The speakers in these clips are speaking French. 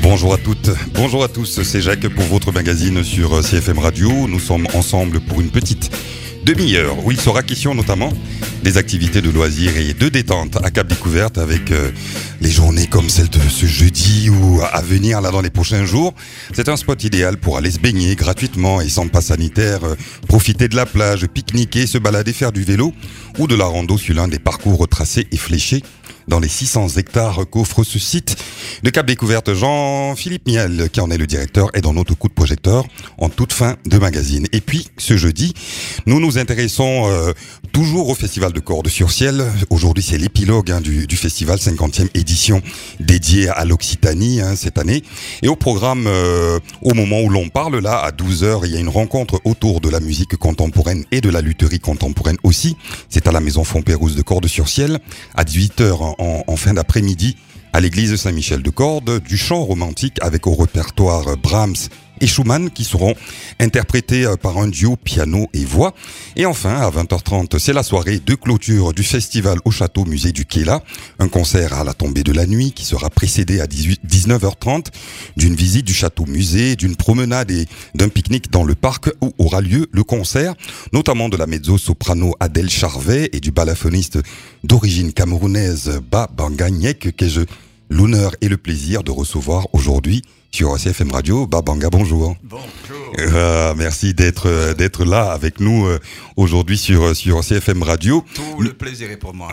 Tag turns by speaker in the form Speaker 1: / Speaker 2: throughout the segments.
Speaker 1: Bonjour à toutes, bonjour à tous, c'est Jacques pour votre magazine sur CFM Radio. Nous sommes ensemble pour une petite demi-heure où il sera question notamment des activités de loisirs et de détente à Cap Découverte avec les journées comme celle de ce jeudi ou à venir là dans les prochains jours. C'est un spot idéal pour aller se baigner gratuitement et sans passe sanitaire, profiter de la plage, pique-niquer, se balader, faire du vélo ou de la rando sur l'un des parcours tracés et fléchés dans les 600 hectares qu'offre ce site de Cap Découverte. Jean-Philippe Miel, qui en est le directeur, est dans notre coup de projecteur en toute fin de magazine. Et puis, ce jeudi, nous nous intéressons toujours au Festival de Cordes sur Ciel. Aujourd'hui, c'est l'épilogue du festival, 50e édition dédiée à l'Occitanie cette année. Et au programme, au moment où l'on parle, là, à 12h, il y a une rencontre autour de la musique contemporaine et de la lutherie contemporaine aussi. C'est à la Maison Fontpérouse de Cordes sur Ciel, à 18h en fin d'après-midi, à l'église Saint-Michel de Cordes, du chant romantique avec au répertoire Brahms et Schumann qui seront interprétés par un duo piano et voix. Et enfin, à 20h30, c'est la soirée de clôture du festival au Château Musée du Kéla. Un concert à la tombée de la nuit qui sera précédé à 19h30 d'une visite du Château Musée, d'une promenade et d'un pique-nique dans le parc où aura lieu le concert, notamment de la mezzo-soprano Adèle Charvet et du balafonniste d'origine camerounaise Ba Banganyek que j'ai l'honneur et le plaisir de recevoir aujourd'hui sur CFM Radio. Babanga, bonjour.
Speaker 2: Bonjour.
Speaker 1: Merci d'être là avec nous aujourd'hui sur CFM Radio.
Speaker 2: Tout le plaisir est pour moi.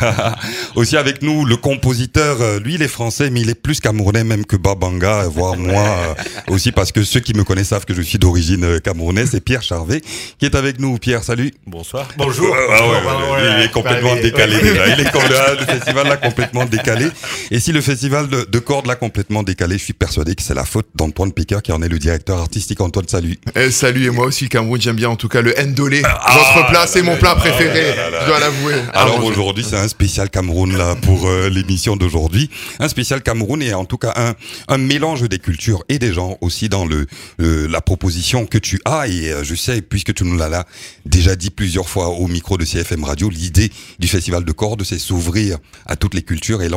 Speaker 1: Aussi avec nous le compositeur, lui il est français mais il est plus camerounais même que Babanga, voire moi aussi, parce que ceux qui me connaissent savent que je suis d'origine camerounaise. C'est Pierre Charvet qui est avec nous. Pierre, salut.
Speaker 3: Bonsoir.
Speaker 2: Bonjour.
Speaker 1: Il est complètement décalé déjà. Il est comme le festival là complètement décalé. Et si le festival de cordes là complètement décalé, je suis persuadé que c'est la faute d'Antoine Piqueur qui en est le directeur artistique. Antoine, salut.
Speaker 3: Salut, et moi aussi, Cameroun, j'aime bien en tout cas le ndolé. Votre plat, c'est mon plat préféré, je dois l'avouer.
Speaker 1: Alors aujourd'hui, c'est un spécial Cameroun là pour l'émission d'aujourd'hui. Un spécial Cameroun et en tout cas un mélange des cultures et des gens aussi dans la proposition que tu as. Et je sais, puisque tu nous l'as déjà dit plusieurs fois au micro de CFM Radio, l'idée du festival de cordes, c'est s'ouvrir à toutes les cultures. Et là,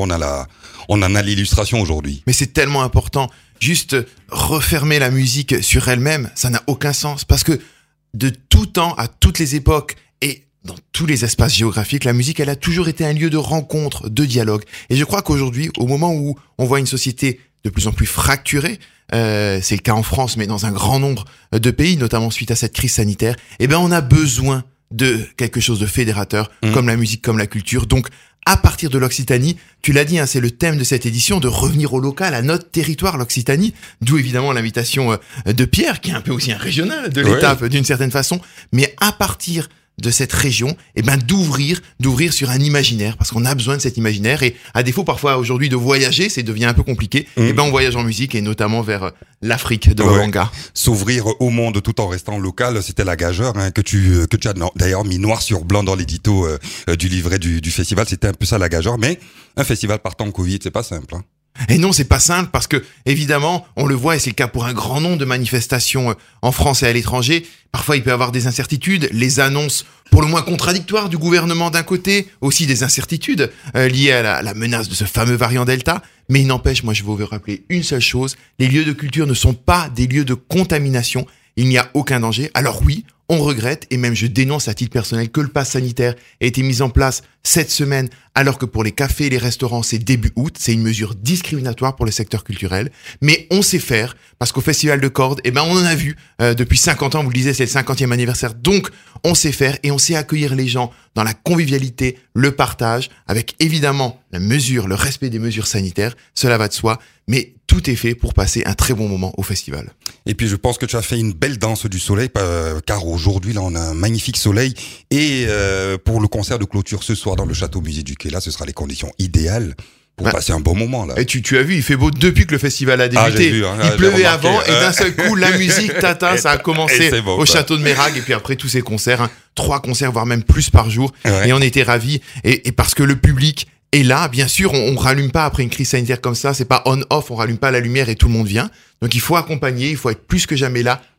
Speaker 1: on en a l'illustration aujourd'hui.
Speaker 3: Mais c'est tellement important. Juste refermer la musique sur elle-même, ça n'a aucun sens. Parce que de tout temps, à toutes les époques et dans tous les espaces géographiques, la musique, elle a toujours été un lieu de rencontre, de dialogue. Et je crois qu'aujourd'hui, au moment où on voit une société de plus en plus fracturée, c'est le cas en France, mais dans un grand nombre de pays, notamment suite à cette crise sanitaire, on a besoin de quelque chose de fédérateur, comme la musique, comme la culture. Donc, à partir de l'Occitanie, tu l'as dit, c'est le thème de cette édition, de revenir au local, à notre territoire, l'Occitanie, d'où évidemment l'invitation de Pierre, qui est un peu aussi un régional de l'étape, d'une certaine façon, mais à partir de cette région, d'ouvrir sur un imaginaire, parce qu'on a besoin de cet imaginaire, et à défaut parfois aujourd'hui de voyager, ça devient un peu compliqué, on voyage en musique, et notamment vers l'Afrique de Babanga.
Speaker 1: S'ouvrir au monde tout en restant local, c'était la gageure que tu as d'ailleurs mis noir sur blanc dans l'édito du livret du festival, c'était un peu ça la gageure, mais un festival par temps Covid, c'est pas simple.
Speaker 3: Et non, c'est pas simple parce que, évidemment, on le voit et c'est le cas pour un grand nombre de manifestations en France et à l'étranger. Parfois, il peut y avoir des incertitudes, les annonces pour le moins contradictoires du gouvernement d'un côté, aussi des incertitudes liées à la menace de ce fameux variant Delta. Mais il n'empêche, moi je veux vous rappeler une seule chose, les lieux de culture ne sont pas des lieux de contamination. Il n'y a aucun danger. Alors oui, on regrette, et même je dénonce à titre personnel, que le pass sanitaire ait été mis en place cette semaine, alors que pour les cafés et les restaurants, c'est début août. C'est une mesure discriminatoire pour le secteur culturel. Mais on sait faire, parce qu'au Festival de Cordes, on en a vu depuis 50 ans, vous le disiez, c'est le 50e anniversaire. Donc, on sait faire et on sait accueillir les gens dans la convivialité, le partage, avec évidemment la mesure, le respect des mesures sanitaires. Cela va de soi, mais tout est fait pour passer un très bon moment au festival.
Speaker 1: Et puis je pense que tu as fait une belle danse du soleil, car aujourd'hui là on a un magnifique soleil, et pour le concert de clôture ce soir dans le Château Musée du Kéla, ce sera les conditions idéales pour passer un bon moment là.
Speaker 3: Et tu as vu, il fait beau depuis que le festival a débuté. Il pleuvait avant et d'un seul coup la musique ça a commencé au Château de Mérag, et puis après tous ces concerts, 3 concerts voire même plus par jour, et on était ravis, et parce que le public est là, bien sûr, on rallume pas après une crise sanitaire comme ça, c'est pas on-off, on rallume pas la lumière et tout le monde vient. Donc il faut accompagner, il faut être plus que jamais là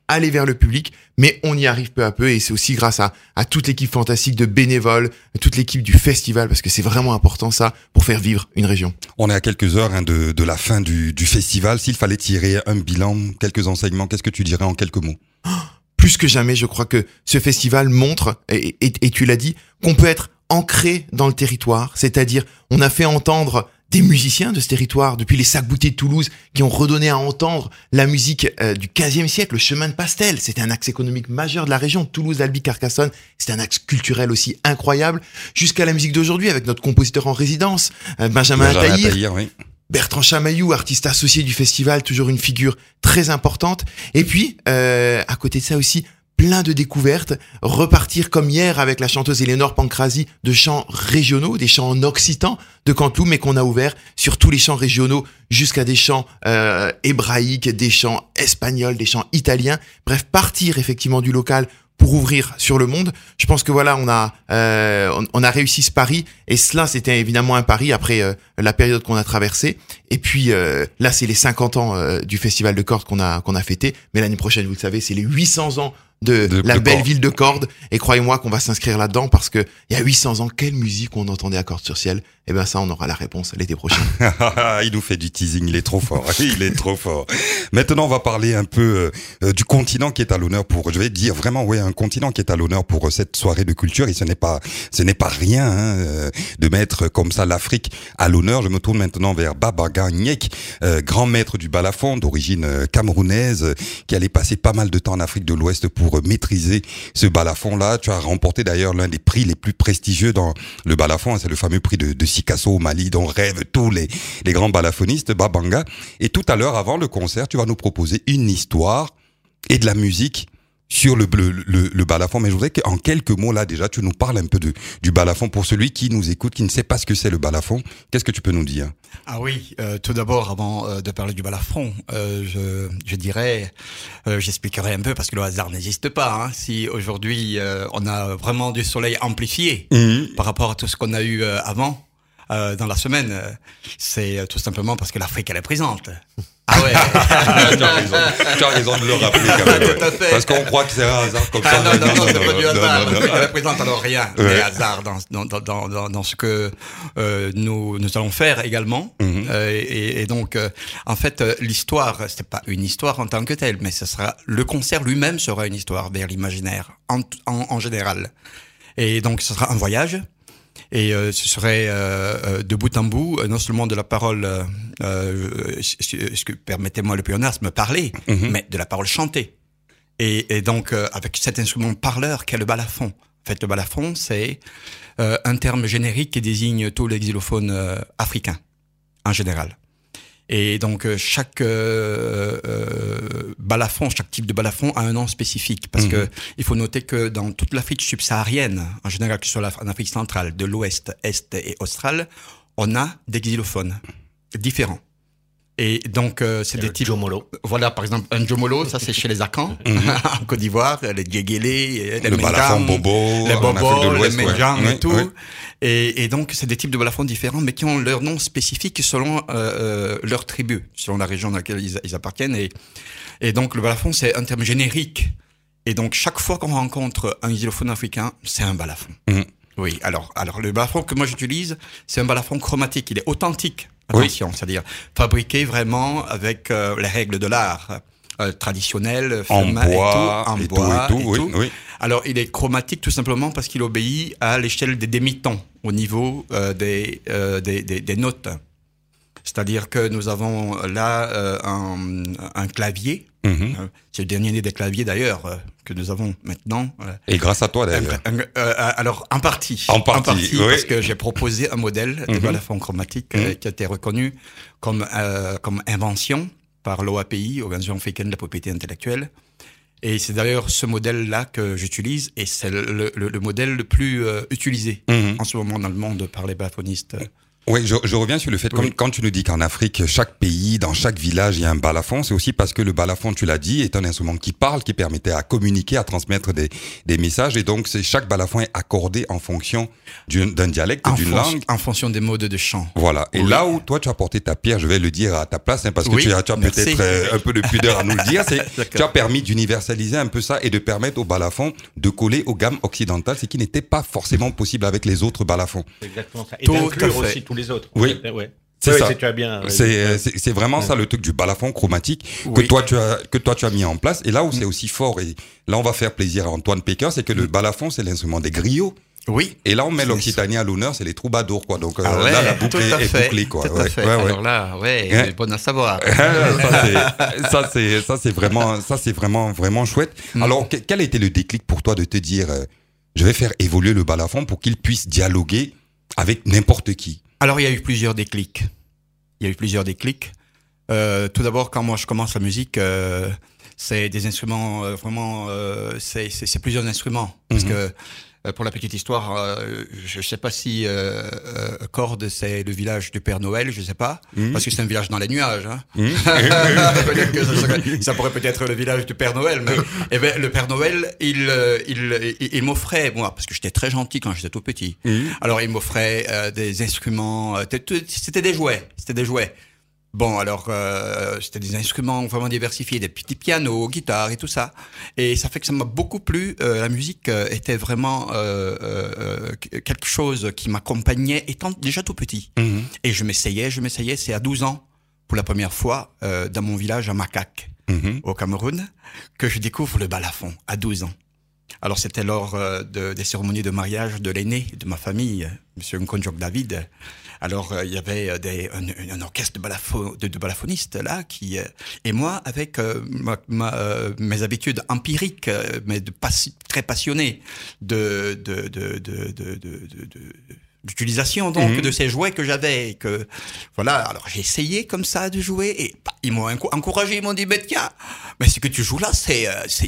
Speaker 3: aller vers le public, mais on y arrive peu à peu et c'est aussi grâce à toute l'équipe fantastique de bénévoles, toute l'équipe du festival, parce que c'est vraiment important ça pour faire vivre une région.
Speaker 1: On est à quelques heures de la fin du festival. S'il fallait tirer un bilan, quelques enseignements, qu'est-ce que tu dirais en quelques mots?
Speaker 3: Plus que jamais, je crois que ce festival montre, et tu l'as dit, qu'on peut être ancré dans le territoire, c'est-à-dire on a fait entendre des musiciens de ce territoire, depuis les Sac-Boutier de Toulouse, qui ont redonné à entendre la musique du 15e siècle, le chemin de Pastel. C'était un axe économique majeur de la région. Toulouse, Albi, Carcassonne, c'était un axe culturel aussi incroyable. Jusqu'à la musique d'aujourd'hui, avec notre compositeur en résidence, Benjamin Attahir.
Speaker 1: Oui.
Speaker 3: Bertrand Chamaillou, artiste associé du festival, toujours une figure très importante. Et puis, à côté de ça aussi, plein de découvertes, repartir comme hier avec la chanteuse Éléonore Pancrazi de chants régionaux, des chants en occitan de Canteloup, mais qu'on a ouvert sur tous les chants régionaux jusqu'à des chants hébraïques, des chants espagnols, des chants italiens. Bref, partir effectivement du local pour ouvrir sur le monde. Je pense que voilà, on a réussi ce pari et cela c'était évidemment un pari après la période qu'on a traversée. Et puis là, c'est les 50 ans du Festival de Cordes qu'on a fêté, mais l'année prochaine, vous le savez, c'est les 800 ans de la belle ville de Cordes. Et croyez-moi qu'on va s'inscrire là-dedans parce que il y a 800 ans, quelle musique on entendait à Cordes-sur-Ciel. Et ben ça, on aura la réponse l'été prochain.
Speaker 1: Il nous fait du teasing, il est trop fort. Il est trop fort. Maintenant, on va parler un peu du continent qui est à l'honneur je vais dire vraiment, oui, un continent qui est à l'honneur pour cette soirée de culture. Et ce n'est pas rien de mettre comme ça l'Afrique à l'honneur. Je me tourne maintenant vers Baba Gagnek, grand maître du balafon d'origine camerounaise, qui allait passer pas mal de temps en Afrique de l'Ouest pour maîtriser ce balafon-là. Tu as remporté d'ailleurs l'un des prix les plus prestigieux dans le balafon, c'est le fameux prix de Sikasso au Mali, dont rêvent tous les grands balafonistes, Babanga. Et tout à l'heure, avant le concert, tu vas nous proposer une histoire et de la musique sur le balafon. Mais je voudrais qu'en quelques mots, là, déjà, tu nous parles un peu du balafon. Pour celui qui nous écoute, qui ne sait pas ce que c'est le balafon, qu'est-ce que tu peux nous dire?
Speaker 2: Ah oui, tout d'abord, avant de parler du balafon, je dirais, j'expliquerai un peu parce que le hasard n'existe pas. Hein. Si aujourd'hui, on a vraiment du soleil amplifié par rapport à tout ce qu'on a eu avant dans la semaine, c'est tout simplement parce que l'Afrique, elle est présente. Ah ouais.
Speaker 1: Tu as raison de le rappeler quand même.
Speaker 2: Tout à fait.
Speaker 1: Parce qu'on croit que c'est un hasard comme ça.
Speaker 2: Non, c'est pas du hasard. Elle représente alors rien de hasard dans ce que nous allons faire également. Et donc, en fait, l'histoire, c'est pas une histoire en tant que telle, mais ce sera le concert lui-même sera une histoire vers l'imaginaire en général. Et donc, ce sera un voyage. Et ce serait de bout en bout, non seulement de la parole, permettez-moi le pléonasme, parler, mais de la parole chantée. Et donc, avec cet instrument parleur qu'est le balafon. En fait, le balafon, c'est un terme générique qui désigne tous les xylophones africains, en général. Et donc, chaque balafon, chaque type de balafon a un nom spécifique. Parce que il faut noter que dans toute l'Afrique subsaharienne, en général, que ce soit en Afrique centrale, de l'Ouest, Est et Austral, on a des xylophones différents. Et donc, c'est des types...
Speaker 4: Djomolo.
Speaker 2: Voilà, par exemple, un Djomolo, ça c'est chez les Akans, en Côte d'Ivoire, les Djegele, les
Speaker 1: le balafon Bobo,
Speaker 2: les Bobo, les
Speaker 1: Medjang
Speaker 2: Medjang et tout. Ouais. Et donc, c'est des types de balafons différents, mais qui ont leur nom spécifique selon leur tribu, selon la région dans laquelle ils appartiennent. Et donc, le balafon, c'est un terme générique. Et donc, chaque fois qu'on rencontre un xylophone africain, c'est un balafon. Oui, alors le balafon que moi j'utilise, c'est un balafon chromatique. Il est authentique. Attention, c'est-à-dire fabriqué vraiment avec les règles de l'art traditionnelles,
Speaker 1: en bois,
Speaker 2: en bois et tout.
Speaker 1: Oui.
Speaker 2: Alors, il est chromatique tout simplement parce qu'il obéit à l'échelle des demi-tons au niveau des notes. C'est-à-dire que nous avons là un clavier. C'est le dernier des claviers d'ailleurs que nous avons maintenant.
Speaker 1: Et grâce à toi d'ailleurs.
Speaker 2: Alors en partie,
Speaker 1: oui.
Speaker 2: Parce que j'ai proposé un modèle de balafon chromatique qui a été reconnu comme invention par l'OAPI, Organisation africaine de la propriété intellectuelle. Et c'est d'ailleurs ce modèle-là que j'utilise et c'est le modèle le plus utilisé en ce moment dans le monde par les balaphonistes.
Speaker 1: Oui, je reviens sur le fait,
Speaker 2: Oui.
Speaker 1: quand tu nous dis qu'en Afrique, chaque pays, dans chaque village, il y a un balafon, c'est aussi parce que le balafon, tu l'as dit, est un instrument qui parle, qui permettait à communiquer, à transmettre des messages, et donc chaque balafon est accordé en fonction d'un dialecte, d'une langue.
Speaker 2: En fonction des modes de chant.
Speaker 1: Voilà. Et
Speaker 2: Oui.
Speaker 1: là où toi tu as porté ta pierre, je vais le dire à ta place, hein, parce que
Speaker 2: Oui,
Speaker 1: tu as
Speaker 2: merci.
Speaker 1: peut-être un peu de pudeur à nous le dire, c'est
Speaker 2: D'accord.
Speaker 1: tu as permis d'universaliser un peu ça et de permettre au balafon de coller aux gammes occidentales, ce qui n'était pas forcément possible avec les autres balafons.
Speaker 4: C'est exactement ça. Et
Speaker 2: Tout à
Speaker 4: d'inclure
Speaker 2: fait.
Speaker 4: aussi tous les autres.
Speaker 1: Oui.
Speaker 4: Ouais.
Speaker 1: C'est
Speaker 4: Ouais,
Speaker 1: ça.
Speaker 4: Tu as bien.
Speaker 1: C'est vraiment ça le truc du balafon chromatique que
Speaker 2: Oui.
Speaker 1: toi tu as mis en place. Et là où c'est aussi fort, et là on va faire plaisir à Antoine Pékin, c'est que le balafon c'est l'instrument des griots.
Speaker 2: Oui.
Speaker 1: Et là on met l'Occitanie à l'honneur, c'est les troubadours quoi. Donc
Speaker 2: Ah ouais,
Speaker 1: là la boucle
Speaker 2: tout à
Speaker 1: est
Speaker 2: fait.
Speaker 1: bouclée quoi.
Speaker 2: Tout à
Speaker 1: Ouais,
Speaker 2: fait.
Speaker 1: ouais, ouais.
Speaker 2: Alors là, ouais,
Speaker 1: Ouais.
Speaker 2: bon à savoir.
Speaker 1: ça c'est vraiment chouette. Alors quel a été le déclic pour toi de te dire je vais faire évoluer le balafon pour qu'il puisse dialoguer avec n'importe qui?
Speaker 2: Alors, il y a eu plusieurs déclics. Tout d'abord, quand moi je commence la musique, c'est des instruments c'est plusieurs instruments. Parce que pour la petite histoire, je sais pas si Cordes c'est le village du Père Noël, je sais pas, parce que c'est un village dans les nuages. Hein. Peut-être que ça pourrait peut-être le village du Père Noël, mais eh ben, le Père Noël, il m'offrait, moi, parce que j'étais très gentil quand j'étais tout petit. Alors il m'offrait des instruments, c'était des jouets. Bon, alors, c'était des instruments vraiment diversifiés, des petits pianos, guitares et tout ça. Et ça fait que ça m'a beaucoup plu. La musique était vraiment quelque chose qui m'accompagnait étant déjà tout petit. Et je m'essayais. C'est à 12 ans, pour la première fois, dans mon village à Makak, au Cameroun, que je découvre le balafon, à 12 ans. Alors, c'était lors des cérémonies de mariage de l'aîné de ma famille, Monsieur Nkonjok David. Alors, il y avait un orchestre de balafonistes là et moi avec mes habitudes empiriques, mais très passionné d'utilisation donc de ces jouets que j'avais, que voilà. Alors j'ai essayé comme ça de jouer et ils m'ont encouragé, ils m'ont dit mais tiens, mais ce que tu joues là c'est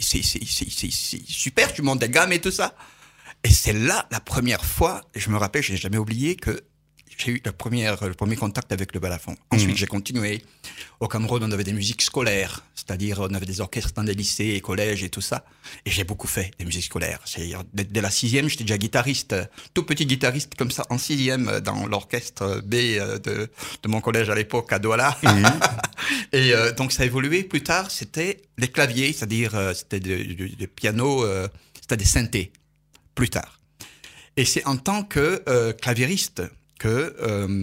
Speaker 2: super, tu montes des gammes et tout ça. Et c'est là la première fois, je me rappelle, je n'ai jamais oublié que j'ai eu le premier contact avec le balafon. Ensuite, j'ai continué. Au Cameroun, on avait des musiques scolaires, c'est-à-dire on avait des orchestres dans des lycées et collèges et tout ça. Et j'ai beaucoup fait des musiques scolaires. Dès la 6e, j'étais déjà guitariste, tout petit guitariste comme ça, en 6e, dans l'orchestre B de mon collège à l'époque, à Douala. Et donc ça a évolué. Plus tard, c'était les claviers, c'est-à-dire c'était des pianos, c'était des synthés, plus tard. Et c'est en tant que claviériste que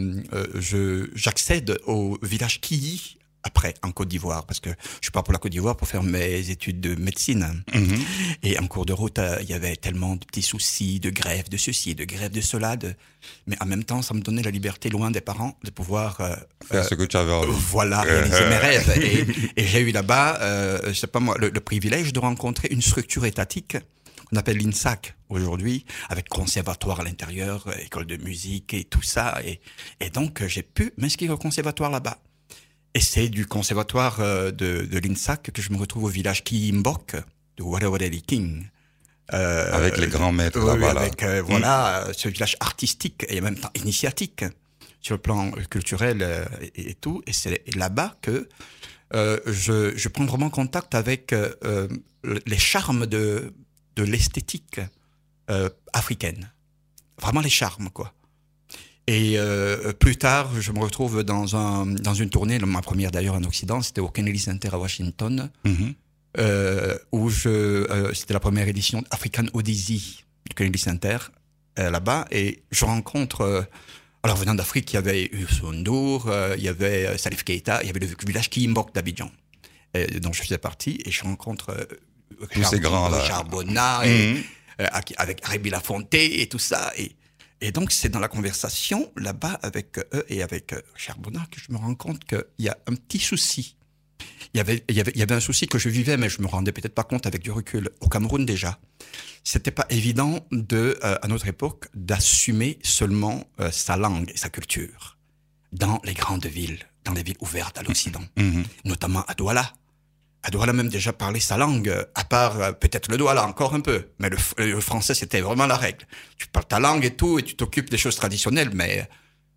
Speaker 2: j'accède au village Kiyi après en Côte d'Ivoire, parce que je pars pour la Côte d'Ivoire pour faire mes études de médecine. Et en cours de route, il y avait tellement de petits soucis, de grève de ceci, de grève de cela, mais en même temps, ça me donnait la liberté, loin des parents, de pouvoir
Speaker 1: faire ce que tu avais envie.
Speaker 2: Voilà, réaliser mes rêves. Et j'ai eu là-bas, je sais pas moi, le privilège de rencontrer une structure étatique qu'on appelle l'INSAC aujourd'hui, avec conservatoire à l'intérieur, école de musique et tout ça. Et donc, j'ai pu m'inscrire au conservatoire là-bas. Et c'est du conservatoire de l'INSAC que je me retrouve au village Kiyimbok, de Warawari King.
Speaker 1: Avec les grands maîtres là-bas.
Speaker 2: Avec, voilà, ce village artistique et en même temps initiatique, sur le plan culturel et tout. Et c'est là-bas que je prends vraiment contact avec les charmes de l'esthétique africaine. Vraiment les charmes, quoi. Et plus tard, je me retrouve dans une tournée, ma première d'ailleurs en Occident, c'était au Kennedy Center à Washington, où c'était la première édition d'African Odyssey du Kennedy Center, là-bas, et je rencontre... alors venant d'Afrique, il y avait Youssou N'Dour, il y avait Salif Keita, il y avait le village Kiyimbok d'Abidjan, dont je faisais partie, et je rencontre...
Speaker 1: tous ces grands-là.
Speaker 2: Charbonnat, avec Rémi Lafonté et tout ça. Et donc, c'est dans la conversation, là-bas, avec eux et avec Charbonnat, que je me rends compte qu'il y a un petit souci. Il y avait un souci que je vivais, mais je me rendais peut-être pas compte avec du recul. Au Cameroun, déjà. C'était pas évident à notre époque, d'assumer seulement sa langue et sa culture dans les grandes villes, dans les villes ouvertes à l'Occident. Notamment à Douala. À Douala même déjà parler sa langue, à part peut-être le Douala encore un peu, mais le français c'était vraiment la règle. Tu parles ta langue et tout, et tu t'occupes des choses traditionnelles, mais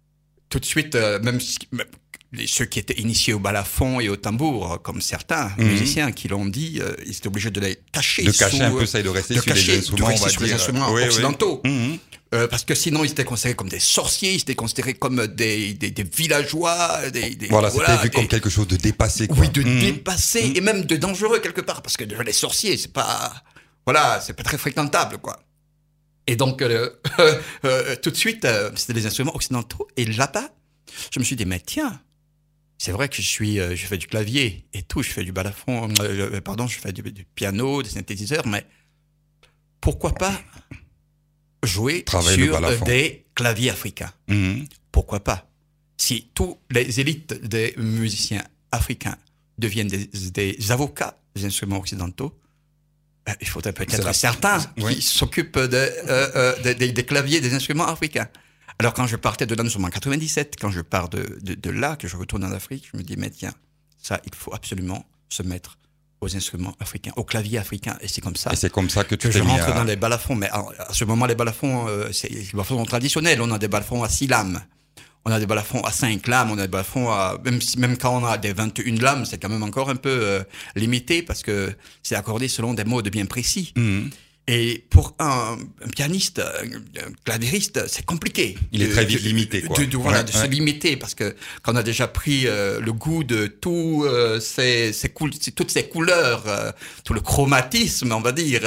Speaker 2: tout de suite, ceux qui étaient initiés au balafon et au tambour, comme certains musiciens qui l'ont dit, ils étaient obligés de les cacher.
Speaker 1: De cacher un peu ça et de rester sur les instruments,
Speaker 2: occidentaux. Parce que sinon, ils étaient considérés comme des sorciers, ils étaient considérés comme des villageois.
Speaker 1: C'était vu comme quelque chose de dépassé, quoi.
Speaker 2: Oui, de dépassé et même de dangereux quelque part. Parce que déjà, les sorciers, c'est pas très fréquentable, quoi. Et donc, tout de suite, c'était des instruments occidentaux. Et là-bas, je me suis dit, mais tiens, c'est vrai que je fais du clavier et tout, je fais du balafon, je fais du piano, des synthétiseurs, mais pourquoi pas jouer sur des claviers africains? Pourquoi pas? Si tous les élites des musiciens africains deviennent des avocats des instruments occidentaux, il faudrait peut-être certains qui s'occupent des claviers des instruments africains. Alors quand je partais de là, nous sommes en 97, quand je pars de là, que je retourne en Afrique, je me dis, mais tiens, ça, il faut absolument se mettre aux instruments africains, aux claviers africains, et c'est comme ça.
Speaker 1: Et c'est comme ça que tu
Speaker 2: je rentre dans les balafons. Mais à ce moment, les balafons, c'est les balafons traditionnels. On a des balafons à 6 lames. On a des balafons à 5 lames, on a des balafons à... Même quand on a des 21 lames, c'est quand même encore un peu limité parce que c'est accordé selon des modes bien précis. Et pour un pianiste, un claviériste, c'est compliqué.
Speaker 1: Il est très vite limité, quoi.
Speaker 2: De se limiter parce que quand on a déjà pris le goût de toutes ces couleurs, tout le chromatisme, on va dire,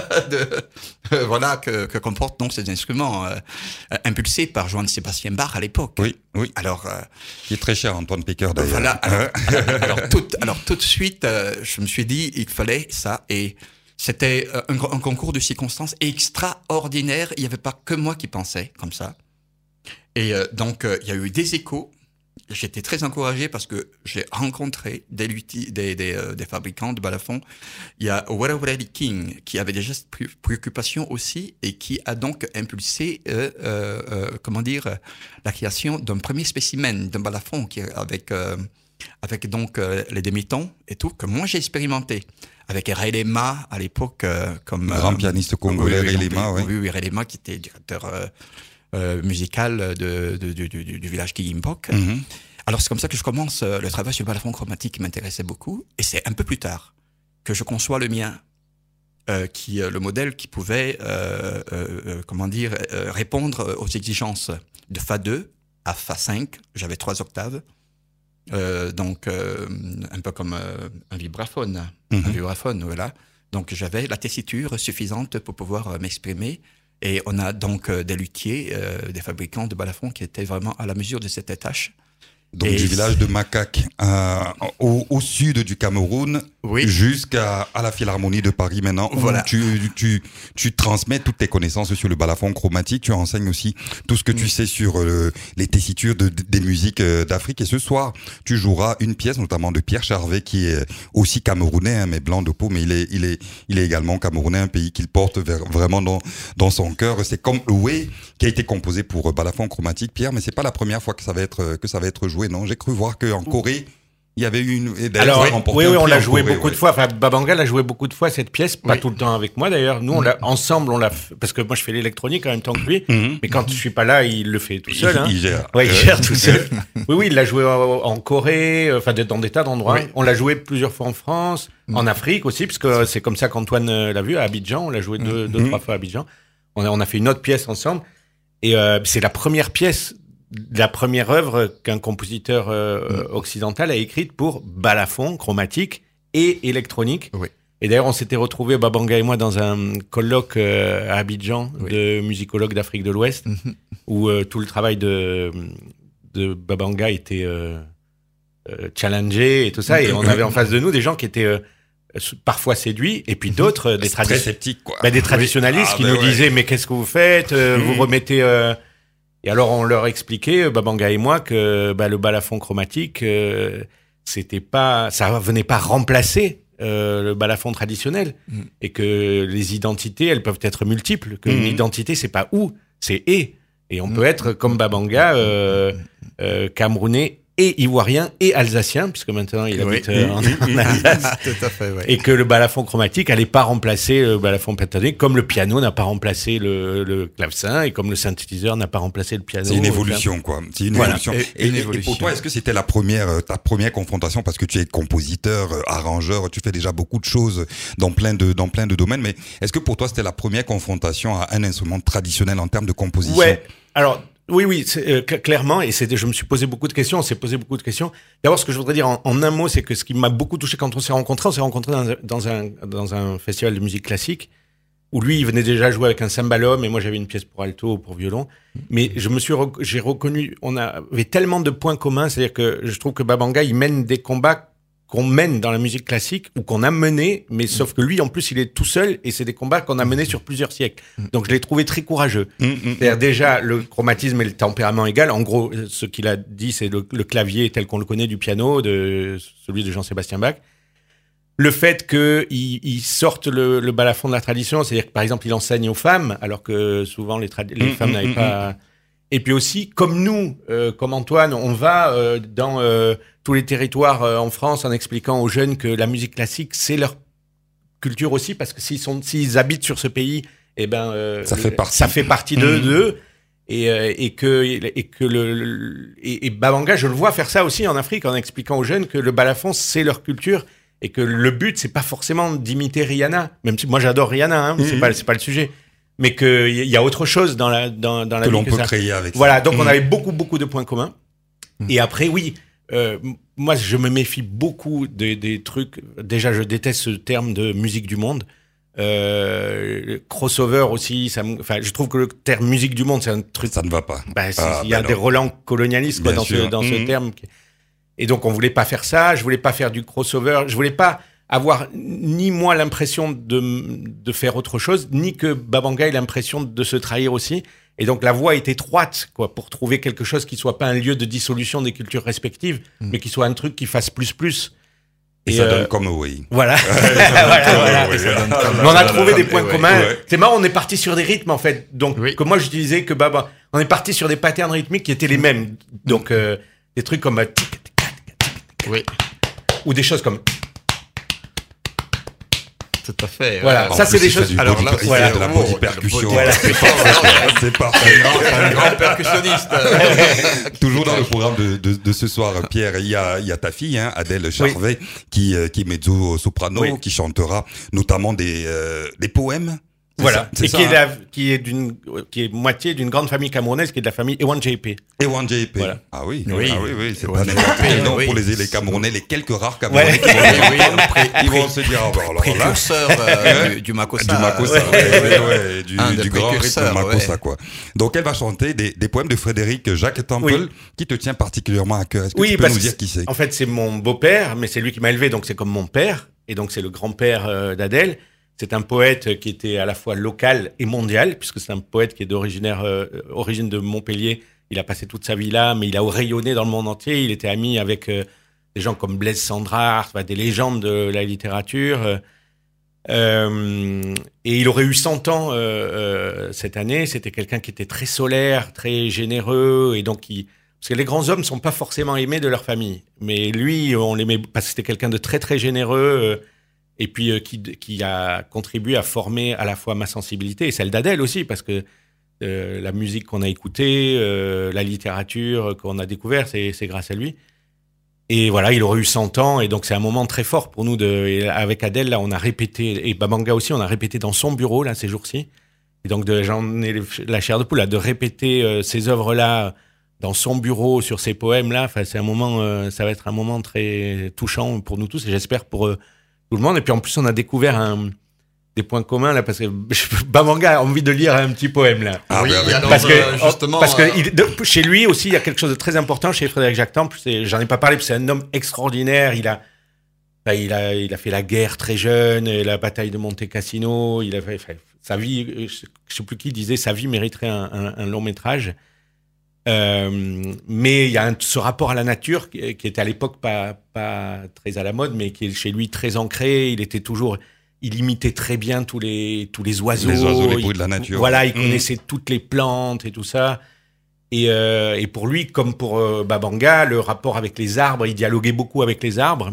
Speaker 2: que comportent donc ces instruments impulsés par Johann Sebastian Bach à l'époque.
Speaker 1: Oui.
Speaker 2: Alors,
Speaker 1: qui est très cher, Antoine Pecker, d'ailleurs.
Speaker 2: Voilà. Alors tout de suite, je me suis dit, il fallait ça et c'était un concours de circonstances extraordinaire. Il n'y avait pas que moi qui pensais comme ça. Et donc, il y a eu des échos. J'étais très encouragé parce que j'ai rencontré des fabricants de balafons. Il y a Werewereri King qui avait déjà cette préoccupation aussi et qui a donc impulsé, la création d'un premier spécimen d'un balafon avec donc les demi-tons et tout, que moi j'ai expérimenté. Avec Ray Lema à l'époque, comme
Speaker 1: grand pianiste congolais, Ray Lema,
Speaker 2: oui, Ray Lema qui était directeur musical du village Kiyimbok. Alors c'est comme ça que je commence le travail sur le balafon chromatique qui m'intéressait beaucoup, et c'est un peu plus tard que je conçois le mien, le modèle qui pouvait, répondre aux exigences de Fa2 à Fa5. J'avais 3 octaves. Un peu comme un vibraphone. Un vibraphone, voilà. Donc, j'avais la tessiture suffisante pour pouvoir m'exprimer. Et on a donc des luthiers, des fabricants de balafons qui étaient vraiment à la mesure de cette tâche.
Speaker 1: Donc, du village de Makak, au sud du Cameroun, jusqu'à la Philharmonie de Paris maintenant,
Speaker 2: voilà.
Speaker 1: Où tu transmets toutes tes connaissances sur le balafon chromatique, tu enseignes aussi tout ce que tu sais sur les tessitures des musiques d'Afrique. Et ce soir, tu joueras une pièce, notamment de Pierre Charvet, qui est aussi camerounais, mais blanc de peau, mais il est également camerounais, un pays qu'il porte vraiment dans son cœur. C'est comme Oué, qui a été composé pour balafon chromatique, Pierre, mais c'est pas la première fois que ça va être joué. Non, j'ai cru voir qu'en Corée, il y avait eu une...
Speaker 4: Alors, on l'a joué beaucoup de fois. Enfin, Babanga l'a joué beaucoup de fois, cette pièce. Pas tout le temps avec moi, d'ailleurs. Nous, ensemble, on l'a fait. Parce que moi, je fais l'électronique en même temps que lui. Mais quand je suis pas là, il le fait tout seul.
Speaker 1: Il gère.
Speaker 4: Ouais, il gère tout seul. Oui, il l'a joué en Corée, dans des tas d'endroits. On l'a joué plusieurs fois en France, en Afrique aussi, parce que c'est comme ça qu'Antoine l'a vu, à Abidjan. On l'a joué deux, 3 fois à Abidjan. On a fait une autre pièce ensemble. Et c'est la première pièce... la première œuvre qu'un compositeur occidental a écrite pour balafon, chromatique et électronique. Oui. Et d'ailleurs, on s'était retrouvés, Babanga et moi, dans un colloque à Abidjan de musicologues d'Afrique de l'Ouest, où tout le travail de Babanga était challengé et tout ça. Et on avait en face de nous des gens qui étaient parfois séduits, et puis d'autres,
Speaker 1: très sceptiques, quoi.
Speaker 4: Des traditionnalistes qui nous disaient « Mais qu'est-ce que vous faites ? Vous remettez... Et alors, on leur expliquait, Babanga et moi, que le balafon chromatique, ça venait pas remplacer le balafon traditionnel, et que les identités, elles peuvent être multiples, qu'une identité, c'est pas ou, c'est et on peut être, comme Babanga, camerounais et ivoirien et alsacien, puisque maintenant il habite en Alsace.
Speaker 2: Tout à fait, ouais.
Speaker 4: Et que le balafon chromatique n'allait pas remplacer le balafon pentatonique, comme le piano n'a pas remplacé le clavecin et comme le synthétiseur n'a pas remplacé le piano.
Speaker 1: C'est une évolution, quoi. C'est une évolution. Et pour toi, est-ce que c'était ta première confrontation, parce que tu es compositeur, arrangeur, tu fais déjà beaucoup de choses dans plein de domaines, mais est-ce que pour toi c'était la première confrontation à un instrument traditionnel en termes de composition?
Speaker 4: Ouais. Alors, oui, clairement, et je me suis posé beaucoup de questions, on s'est posé beaucoup de questions. D'abord, ce que je voudrais dire en un mot, c'est que ce qui m'a beaucoup touché quand on s'est rencontrés dans un festival de musique classique, où lui, il venait déjà jouer avec un cymbalum, et moi, j'avais une pièce pour alto ou pour violon. Mais j'ai reconnu, on avait tellement de points communs, c'est-à-dire que je trouve que Babanga, il mène des combats qu'on mène dans la musique classique ou qu'on a mené, mais sauf que lui, en plus, il est tout seul et c'est des combats qu'on a menés sur plusieurs siècles. Donc, je l'ai trouvé très courageux. C'est-à-dire, déjà, le chromatisme et le tempérament égal. En gros, ce qu'il a dit, c'est le clavier tel qu'on le connaît du piano, celui de Jean-Sébastien Bach. Le fait qu'il sorte le balafon de la tradition, c'est-à-dire que, par exemple, il enseigne aux femmes, alors que souvent, les femmes n'avaient pas... Et puis aussi, comme nous, comme Antoine, on va dans tous les territoires en France en expliquant aux jeunes que la musique classique, c'est leur culture aussi, parce que s'ils habitent sur ce pays, eh ben,
Speaker 1: ça fait partie
Speaker 4: d'eux. Et Babanga, je le vois faire ça aussi en Afrique, en expliquant aux jeunes que le balafon, c'est leur culture. Et que le but, c'est pas forcément d'imiter Rihanna. Même si moi, j'adore Rihanna, hein, c'est pas le sujet. Mais qu'il y a autre chose dans la
Speaker 1: que l'on peut créer avec ça.
Speaker 4: Voilà, donc on avait beaucoup de points communs. Et après, oui, moi, je me méfie beaucoup des trucs. Déjà, je déteste ce terme de musique du monde. Crossover aussi, je trouve que le terme musique du monde, c'est un truc...
Speaker 1: Ça ne va pas.
Speaker 4: Il y a des relents colonialistes dans ce terme. Et donc, on voulait pas faire ça. Je voulais pas faire du crossover. Je voulais pas avoir ni moi l'impression de faire autre chose, ni que Babanga ait l'impression de se trahir aussi. Et donc la voie est étroite, quoi, pour trouver quelque chose qui soit pas un lieu de dissolution des cultures respectives, mais qui soit un truc qui fasse plus.
Speaker 1: Et ça donne comme oui.
Speaker 4: Voilà. Mais on a trouvé des points communs. C'est marrant, on est parti sur des rythmes en fait. Donc que moi j'utilisais que Baba, on est parti sur des patterns rythmiques qui étaient les mêmes. Donc des trucs comme ou des choses comme
Speaker 2: tout à fait.
Speaker 4: Voilà, ça c'est des choses.
Speaker 1: Alors là, voilà, de la body percussion.
Speaker 2: Voilà.
Speaker 1: C'est parfait.
Speaker 2: Un grand percussionniste.
Speaker 1: Toujours dans le programme de ce soir, Pierre, il y a ta fille, hein, Adèle Charvet, qui est mezzo-soprano, qui chantera notamment des poèmes.
Speaker 4: Voilà, et qui est moitié d'une grande famille camerounaise, qui est de la famille Ewan JP.
Speaker 1: Ewan JP.
Speaker 4: Voilà.
Speaker 1: Ah oui, c'est
Speaker 2: Ewan
Speaker 1: pas n'importe quel nom pour les Camerounais, les quelques rares Camerounais qui vont se dire,
Speaker 2: précurseur du Makossa.
Speaker 1: Du Makossa, du grand rythme Makossa, quoi. Donc elle va chanter des poèmes de Frédéric Jacques Temple, qui te tient particulièrement à cœur. Est-ce que tu peux nous dire qui c'est?
Speaker 4: En fait, c'est mon beau-père, mais c'est lui qui m'a élevé, donc c'est comme mon père, et donc c'est le grand-père d'Adèle. C'est un poète qui était à la fois local et mondial, puisque c'est un poète qui est origine de Montpellier. Il a passé toute sa vie là, mais il a rayonné dans le monde entier. Il était ami avec des gens comme Blaise Cendrars, des légendes de la littérature. Et il aurait eu 100 ans cette année. C'était quelqu'un qui était très solaire, très généreux, et donc parce que les grands hommes sont pas forcément aimés de leur famille, mais lui, on l'aimait parce que c'était quelqu'un de très très généreux. Et puis qui a contribué à former à la fois ma sensibilité et celle d'Adèle aussi, parce que la musique qu'on a écoutée, la littérature qu'on a découvert, c'est grâce à lui. Et voilà, il aurait eu 100 ans, et donc c'est un moment très fort pour nous. Avec Adèle, là, on a répété, et Babanga aussi, on a répété dans son bureau, là, ces jours-ci. Et donc j'en ai la chair de poule, là, de répéter ces œuvres-là dans son bureau, sur ces poèmes-là. Enfin, c'est un moment, ça va être un moment très touchant pour nous tous, et j'espère pour tout le monde. Et puis en plus, on a découvert des points communs là, parce que Babanga a envie de lire un petit poème là.
Speaker 2: Ah oui, alors,
Speaker 4: parce que chez lui aussi, il y a quelque chose de très important chez Frédéric Jacques Temple. J'en ai pas parlé, parce que c'est un homme extraordinaire. Il a fait la guerre très jeune, la bataille de Monte Cassino. Il a fait sa vie. Je sais plus qui disait, sa vie mériterait un long métrage. Mais il y a ce rapport à la nature qui était à l'époque pas très à la mode, mais qui est chez lui très ancré. Il imitait très bien tous les oiseaux.
Speaker 1: Les oiseaux, les bruits de la nature.
Speaker 4: Voilà, il connaissait toutes les plantes et tout ça. Et pour lui, comme pour Babanga, le rapport avec les arbres, il dialoguait beaucoup avec les arbres.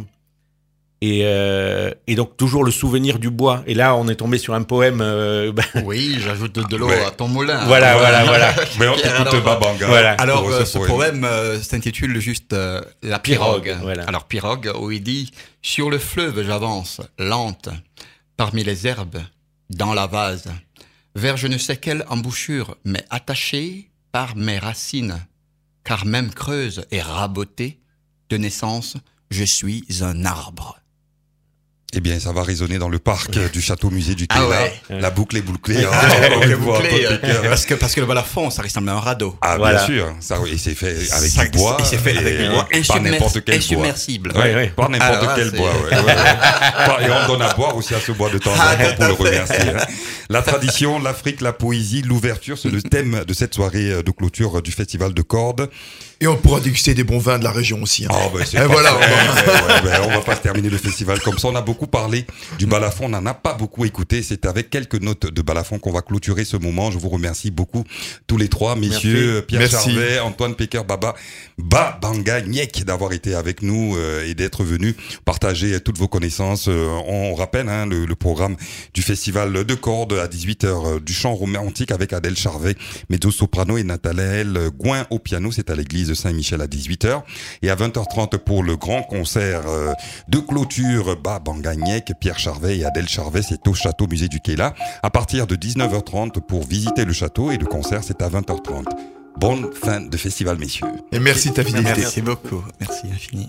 Speaker 4: Et donc toujours le souvenir du bois. Et là, on est tombé sur un poème.
Speaker 2: Oui, j'ajoute de l'eau à ton moulin.
Speaker 4: Voilà.
Speaker 1: Mais on t'écoute Babanga.
Speaker 4: Voilà.
Speaker 2: Alors, ce poème s'intitule juste La pirogue.
Speaker 4: Voilà.
Speaker 2: Alors, pirogue, où il dit « Sur le fleuve, j'avance, lente, parmi les herbes, dans la vase, vers je ne sais quelle embouchure, mais attachée par mes racines, car même creuse et rabotée, de naissance, je suis un arbre. »
Speaker 1: Eh bien, ça va résonner dans le parc du château-musée du Quai.
Speaker 2: Ah ouais.
Speaker 1: La boucle est bouclée.
Speaker 2: Parce que le balafon, ça ressemble à un radeau.
Speaker 1: Ah,
Speaker 4: Voilà.
Speaker 1: bien sûr. Ça, et c'est fait avec du bois.
Speaker 2: Il s'est fait avec du bois
Speaker 1: Pas n'importe quel bois.
Speaker 2: insubmersible.
Speaker 1: Ouais. Pas n'importe quel bois. Ouais. Et on donne à boire aussi à ce bois de temps en temps pour le remercier. La tradition, l'Afrique, la poésie, l'ouverture, c'est le thème de cette soirée de clôture du Festival de Cordes.
Speaker 3: Et on pourra déguster des bons vins de la région aussi.
Speaker 1: Oh, ben c'est
Speaker 3: Et voilà,
Speaker 1: on va pas terminer le festival comme ça. On a beaucoup parlé du balafon, on n'en a pas beaucoup écouté. C'est avec quelques notes de balafon qu'on va clôturer ce moment. Je vous remercie beaucoup tous les trois, messieurs.
Speaker 4: Merci.
Speaker 1: Pierre
Speaker 3: Merci.
Speaker 1: Charvet, Antoine Pecker, Babanga Nyek, d'avoir été avec nous et d'être venus partager toutes vos connaissances. On rappelle le programme du festival de Cordes à 18h, du chant romantique avec Adèle Charvet, mezzo-soprano, et Nathanaël Gouin au piano. C'est à l'église de Saint-Michel à 18h. Et à 20h30 pour le grand concert de clôture, Babanga Nyek, Pierre Charvet et Adèle Charvet. C'est au château musée du Quai là. À partir de 19h30 pour visiter le château, et le concert c'est à 20h30. Bonne fin de festival, messieurs.
Speaker 3: Et merci de ta fidélité.
Speaker 2: Merci beaucoup. Merci infini.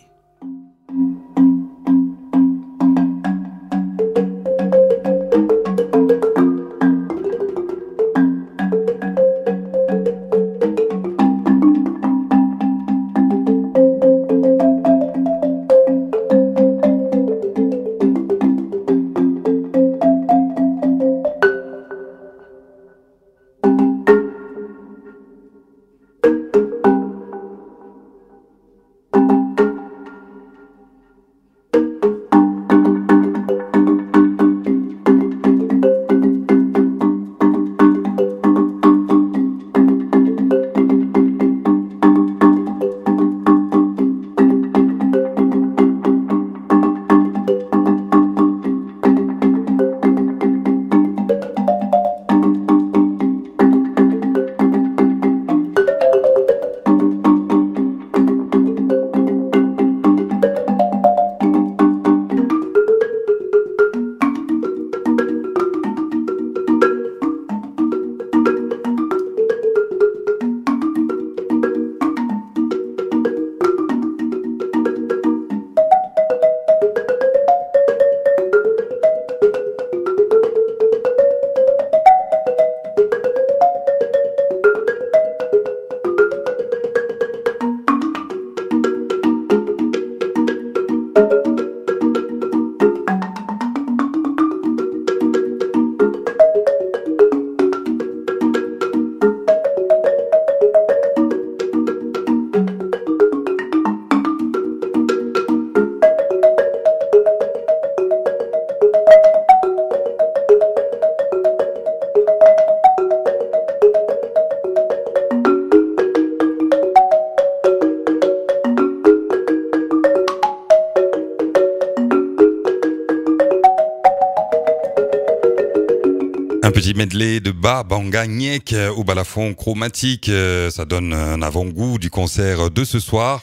Speaker 1: Un petit medley de Babanga Nyek au balafon chromatique. Ça donne un avant-goût du concert de ce soir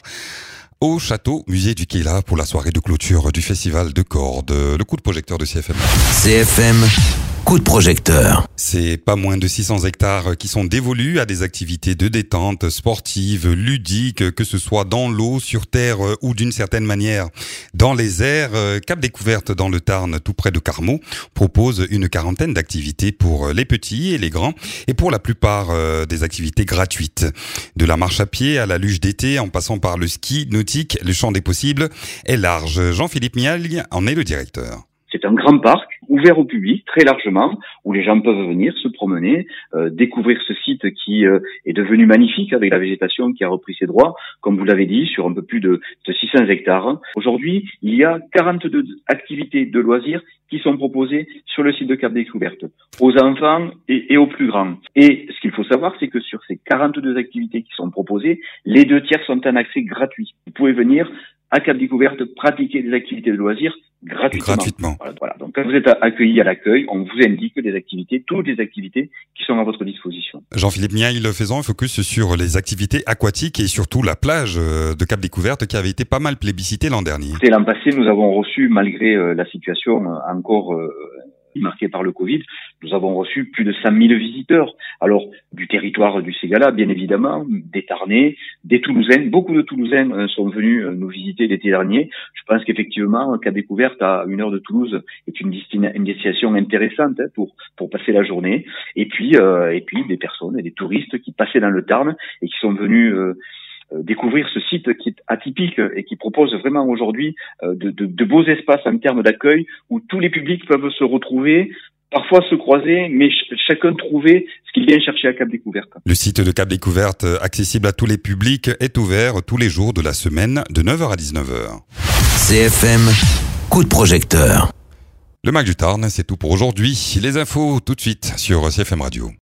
Speaker 1: au château musée du Quai là pour la soirée de clôture du festival de Cordes. Le coup de projecteur de CFM.
Speaker 5: CFM, coup de projecteur.
Speaker 1: C'est pas moins de 600 hectares qui sont dévolus à des activités de détente sportives, ludiques, que ce soit dans l'eau, sur terre ou d'une certaine manière dans les airs. Cap Découverte dans le Tarn, tout près de Carmaux, propose une quarantaine d'activités pour les petits et les grands, et pour la plupart des activités gratuites. De la marche à pied à la luge d'été, en passant par le ski nautique, le champ des possibles est large. Jean-Philippe Miaille en est le directeur.
Speaker 6: C'est un grand parc ouvert au public très largement, où les gens peuvent venir se promener, découvrir ce site qui est devenu magnifique avec la végétation qui a repris ses droits, comme vous l'avez dit, sur un peu plus de 600 hectares. Aujourd'hui, il y a 42 activités de loisirs qui sont proposées sur le site de Cap Découverte, aux enfants et aux plus grands. Et ce qu'il faut savoir, c'est que sur ces 42 activités qui sont proposées, les 2/3 sont en accès gratuit. Vous pouvez venir à Cap Découverte pratiquer des activités de loisirs gratuitement. Voilà. Donc quand vous êtes accueilli à l'accueil, on vous indique toutes les activités qui sont à votre disposition.
Speaker 1: Jean-Philippe Niaille, faisant un focus sur les activités aquatiques et surtout la plage de Cap Découverte qui avait été pas mal plébiscitée l'an dernier.
Speaker 6: L'an passé, nous avons reçu, malgré la situation encore marquée par le Covid, nous avons reçu plus de 100 000 visiteurs. Alors, du territoire du Ségala, bien évidemment, des Tarnais, des Toulousains. Beaucoup de Toulousains sont venus nous visiter l'été dernier. Je pense qu'effectivement, Cap Découverte à 1 heure de Toulouse est une destination intéressante pour passer la journée. Et puis des personnes et des touristes qui passaient dans le Tarn et qui sont venus découvrir ce site qui est atypique et qui propose vraiment aujourd'hui de beaux espaces en termes d'accueil où tous les publics peuvent se retrouver, parfois se croiser, mais chacun trouver ce qu'il vient chercher à Cap Découverte.
Speaker 1: Le site de Cap Découverte, accessible à tous les publics, est ouvert tous les jours de la semaine de 9h à 19h.
Speaker 5: CFM, coup de projecteur.
Speaker 1: Le Mag du Tarn, c'est tout pour aujourd'hui. Les infos tout de suite sur CFM Radio.